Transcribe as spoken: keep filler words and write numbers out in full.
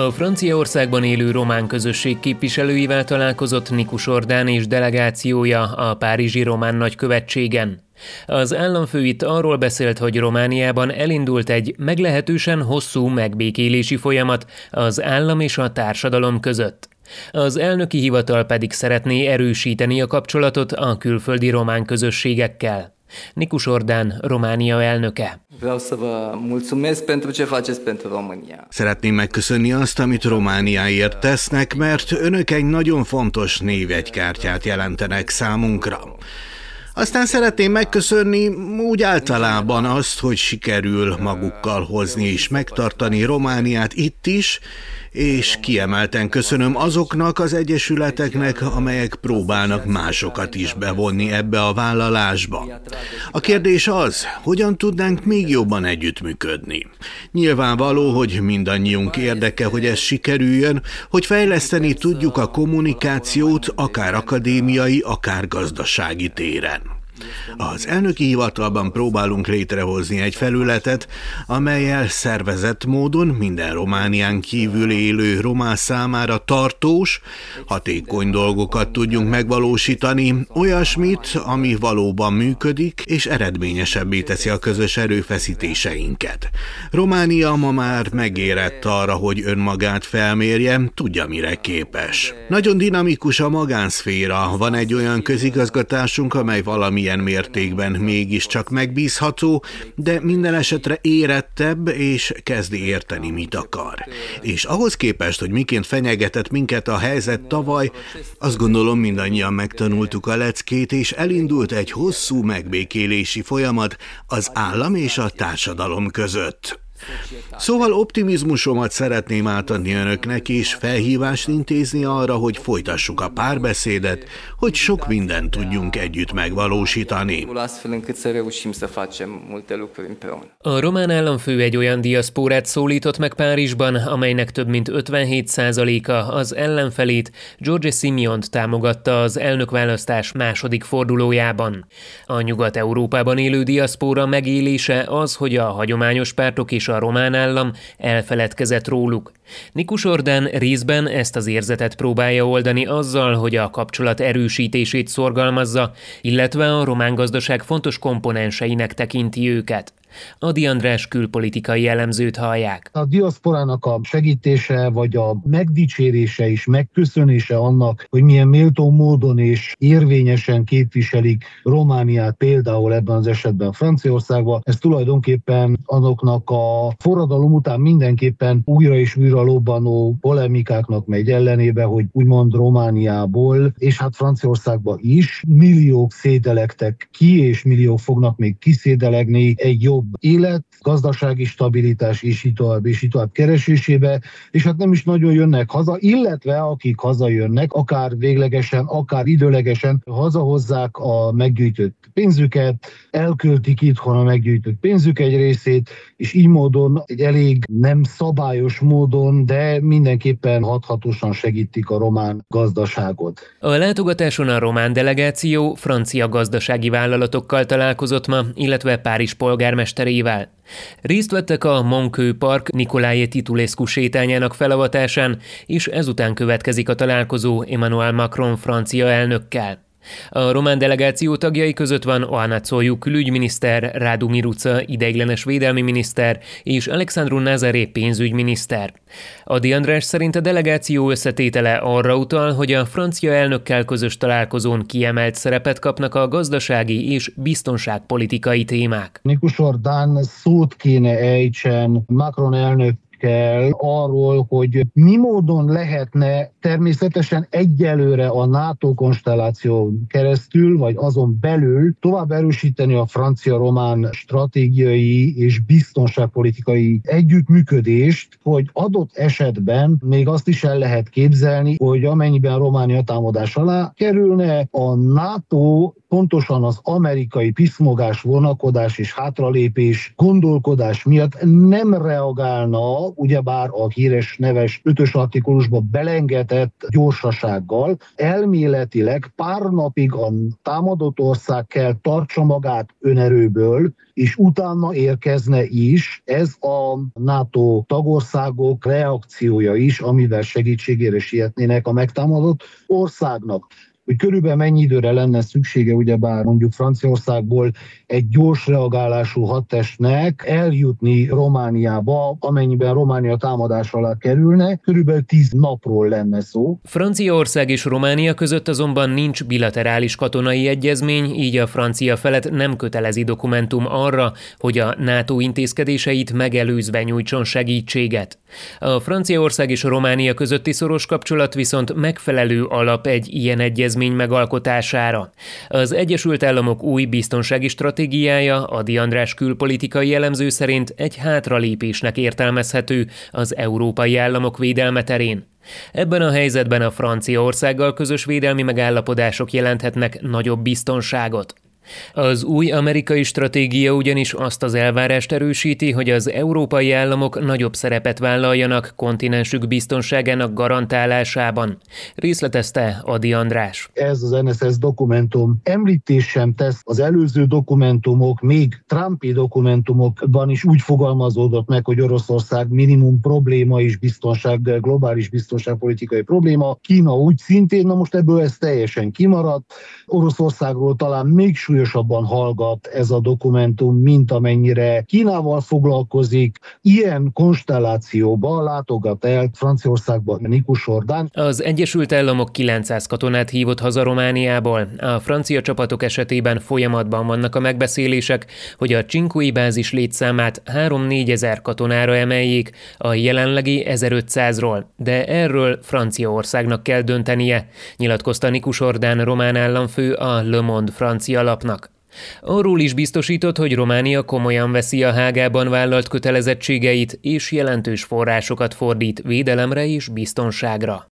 A Franciaországban élő román közösség képviselőivel találkozott Nikus Ordán és delegációja a párizsi román nagykövetségen. Az államfő itt arról beszélt, hogy Romániában elindult egy meglehetősen hosszú megbékélési folyamat az állam és a társadalom között. Az elnöki hivatal pedig szeretné erősíteni a kapcsolatot a külföldi román közösségekkel. Nikus Ordán, Románia elnöke. Szeretném megköszönni azt, amit Romániáért tesznek, mert önök egy nagyon fontos névjegykártyát jelentenek számunkra. Aztán szeretném megköszönni úgy általában azt, hogy sikerül magukkal hozni és megtartani Romániát itt is, és kiemelten köszönöm azoknak az egyesületeknek, amelyek próbálnak másokat is bevonni ebbe a vállalásba. A kérdés az, hogyan tudnánk még jobban együttműködni. Nyilvánvaló, hogy mindannyiunk érdeke, hogy ez sikerüljön, hogy fejleszteni tudjuk a kommunikációt akár akadémiai, akár gazdasági téren. Az elnöki hivatalban próbálunk létrehozni egy felületet, amellyel szervezett módon minden Románián kívül élő román számára tartós, hatékony dolgokat tudjunk megvalósítani, olyasmit, ami valóban működik és eredményesebbé teszi a közös erőfeszítéseinket. Románia ma már megérett arra, hogy önmagát felmérje, tudja, mire képes. Nagyon dinamikus a magánszféra, van egy olyan közigazgatásunk, amely valami ilyen mértékben mégiscsak megbízható, de minden esetre érettebb és kezdi érteni, mit akar. És ahhoz képest, hogy miként fenyegetett minket a helyzet tavaly, azt gondolom mindannyian megtanultuk a leckét, és elindult egy hosszú megbékélési folyamat az állam és a társadalom között. Szóval optimizmusomat szeretném átadni önöknek, és felhívást intézni arra, hogy folytassuk a párbeszédet, hogy sok mindent tudjunk együtt megvalósítani. A román államfő egy olyan diaszpórát szólított meg Párizsban, amelynek több mint ötvenhét százaléka az ellenfelét, George Simiont támogatta az elnökválasztás második fordulójában. A Nyugat-Európában élő diaszpóra megélése az, hogy a hagyományos pártok és a román állam elfeledkezett róluk. Nikus Ordán részben ezt az érzetet próbálja oldani azzal, hogy a kapcsolat erősítését szorgalmazza, illetve a román gazdaság fontos komponenseinek tekinti őket. Ady András külpolitikai elemzőt hallják. A diaszporának a segítése, vagy a megdicsérése és megköszönése annak, hogy milyen méltó módon és érvényesen képviselik Romániát, például ebben az esetben Franciaországban, ez tulajdonképpen azoknak a forradalom után mindenképpen újra és újra lobbanó polemikáknak megy ellenébe, hogy úgymond Romániából, és hát Franciaországban is milliók szédelektek ki, és milliók fognak még kiszédelegni egy jobb élet, gazdasági stabilitás és így tovább, és így tovább keresésébe, és hát nem is nagyon jönnek haza, illetve akik hazajönnek, akár véglegesen, akár időlegesen hazahozzák a meggyűjtött pénzüket, elköltik itthon a meggyűjtött pénzük egy részét, és így módon egy elég nem szabályos módon, de mindenképpen hathatósan segítik a román gazdaságot. A látogatáson a román delegáció francia gazdasági vállalatokkal találkozott ma, illetve Párizs polgármesterével. Részt vettek a Monqueux Park Nicolae Titulescu sétányának felavatásán, és ezután következik a találkozó Emmanuel Macron francia elnökkel. A román delegáció tagjai között van Oana Csoiu külügyminiszter, Radu Miruca ideiglenes védelmi miniszter és Alexandru Nazare pénzügyminiszter. Ady András szerint a delegáció összetétele arra utal, hogy a francia elnökkel közös találkozón kiemelt szerepet kapnak a gazdasági és biztonságpolitikai témák. Nikus Ordán szót kéne ejtsen Macron elnök kell arról, hogy mi módon lehetne természetesen egyelőre a NATO konstelláción keresztül, vagy azon belül tovább erősíteni a francia-román stratégiai és biztonságpolitikai együttműködést, hogy adott esetben még azt is el lehet képzelni, hogy amennyiben Románia támadás alá kerülne, a NATO pontosan az amerikai piszmogás, vonakodás és hátralépés gondolkodás miatt nem reagálna, ugyebár a híres neves ötös artikulusba belengetett gyorsasággal. Elméletileg pár napig a támadott ország kell tartsa magát önerőből, és utána érkezne is ez a NATO tagországok reakciója is, amivel segítségére sietnének a megtámadott országnak. Hogy körülbelül mennyi időre lenne szüksége, ugyebár mondjuk Franciaországból egy gyors reagálású hadtestnek eljutni Romániába, amennyiben Románia támadás alá kerülne, körülbelül tíz napról lenne szó. Franciaország és Románia között azonban nincs bilaterális katonai egyezmény, így a francia felet nem kötelezi dokumentum arra, hogy a NATO intézkedéseit megelőzve nyújtson segítséget. A Franciaország és Románia közötti szoros kapcsolat viszont megfelelő alap egy ilyen egyezmény megalkotására. Az Egyesült Államok új biztonsági stratégiája Ady András külpolitikai elemző szerint egy hátralépésnek értelmezhető az európai államok védelme terén. Ebben a helyzetben a Franciaországgal közös védelmi megállapodások jelenthetnek nagyobb biztonságot. Az új amerikai stratégia ugyanis azt az elvárást erősíti, hogy az európai államok nagyobb szerepet vállaljanak kontinensük biztonságának garantálásában. Részletezte Ady András. Ez az en es es dokumentum említés sem tesz. Az előző dokumentumok, még Trumpi dokumentumokban is úgy fogalmazódott meg, hogy Oroszország minimum probléma és biztonság, globális biztonságpolitikai probléma. Kína úgy szintén, na most ebből ez teljesen kimaradt. Oroszországról talán még súlyosabban hallgat ez a dokumentum, mint amennyire Kínával foglalkozik. Ilyen konstellációban látogat el Franciaországban Nikus Ordán. Az Egyesült Államok kilencszáz katonát hívott haza Romániából. A francia csapatok esetében folyamatban vannak a megbeszélések, hogy a Csinkói bázis létszámát három-négyezer katonára emeljék a jelenlegi ezerötszázról, de erről Franciaországnak kell döntenie, nyilatkozta Nikus Ordán román államfő a Le Monde francia lapnak. Arról is biztosított, hogy Románia komolyan veszi a Hágában vállalt kötelezettségeit és jelentős forrásokat fordít védelemre és biztonságra.